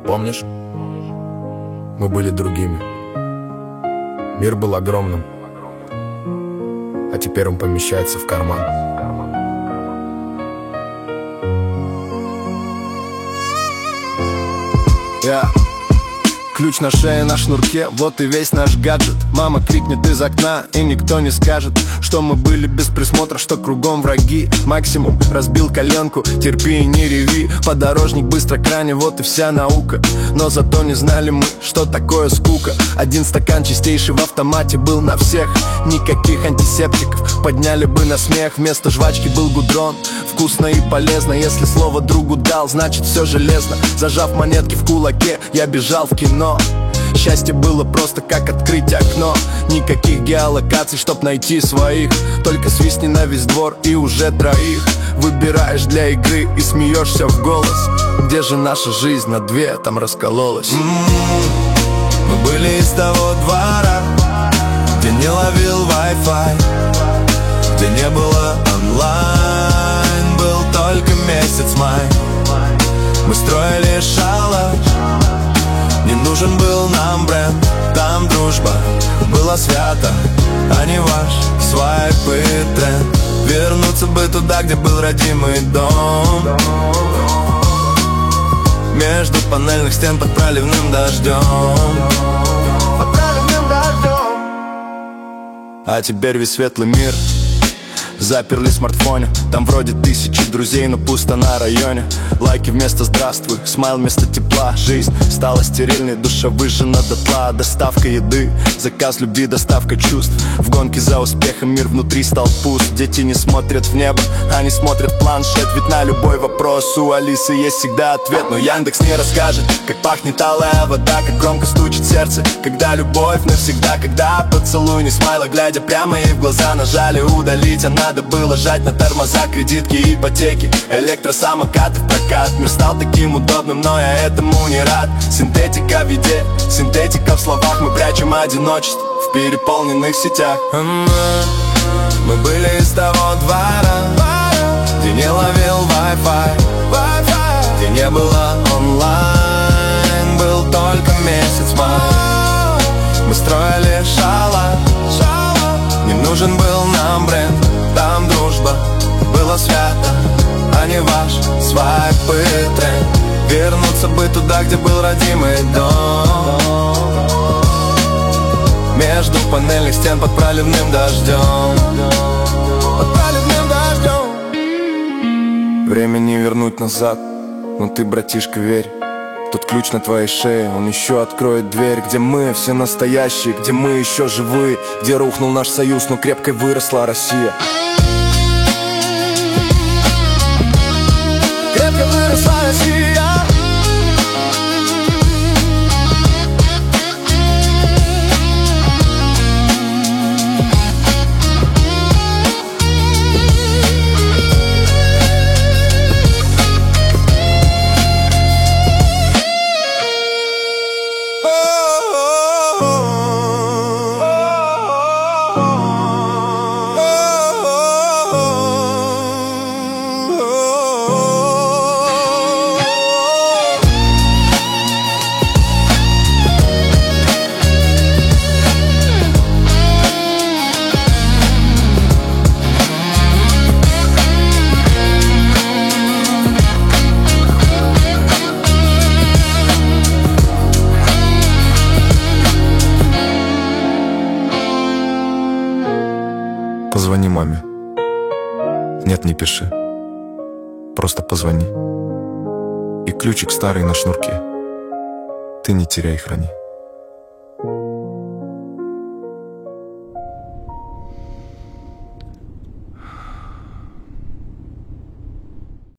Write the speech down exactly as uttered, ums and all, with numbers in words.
Помнишь? Мы были другими. Мир был огромным, а теперь он помещается в карман. Я ключ на шее, на шнурке, вот и весь наш гаджет. Мама крикнет из окна, и никто не скажет, что мы были без присмотра, что кругом враги. Максимум разбил коленку, терпи и не реви. Подорожник быстро кране, вот и вся наука. Но зато не знали мы, что такое скука. Один стакан чистейший в автомате был на всех. Никаких антисептиков, подняли бы на смех. Вместо жвачки был гудрон, вкусно и полезно. Если слово другу дал, значит все железно. Зажав монетки в кулаке, я бежал в кино. Счастье было просто как открыть окно. Никаких геолокаций, чтоб найти своих. Только свистни на весь двор и уже троих выбираешь для игры и смеешься в голос. Где же наша жизнь на две там раскололась? м-м-м. Мы были из того двора, где не ловил Wi-Fi, где не было онлайн, был только месяц май. Мы строили шалаш, не нужен был нам бренд. Там дружба была свята, а не ваш свайп и тренд. Вернуться бы туда, где был родимый дом, между панельных стен под проливным дождем. Под проливным дождем. А теперь весь светлый мир заперли в смартфоне. Там вроде тысячи друзей, но пусто на районе. Лайки вместо здравствуй, смайл вместо тепла. Жизнь стала стерильной, душа выжжена дотла. Доставка еды, заказ любви, доставка чувств. В гонке за успехом мир внутри стал пуст. Дети не смотрят в небо, они смотрят планшет. Ведь на любой вопрос у Алисы есть всегда ответ. Но Яндекс не расскажет, как пахнет алая вода, как громко стучит сердце, когда любовь навсегда. Когда поцелуй не смайла, глядя прямо ей в глаза. Нажали удалить, она надо было жать на тормоза, кредитки, ипотеки, электросамокаты в прокат. Мир стал таким удобным, но я этому не рад. Синтетика в еде, синтетика в словах. Мы прячем одиночество в переполненных сетях. Мы были из того двора, где не ловил Wi-Fi, где не было онлайн, был только месяц май. Мы строили шалаш, не нужен был нам бренд. Там дружба была свята, а не ваш свайп и тренд. Вернуться бы туда, где был родимый дом, между панельных стен под проливным дождем. Под проливным дождем. Время не вернуть назад, но ты, братишка, верь. Тот ключ на твоей шее, он еще откроет дверь. Где мы все настоящие, где мы еще живые, где рухнул наш союз, но крепкой выросла Россия. Крепко выросла Россия. Позвони маме. Нет, не пиши. Просто позвони. И ключик старый на шнурке. Ты не теряй, храни.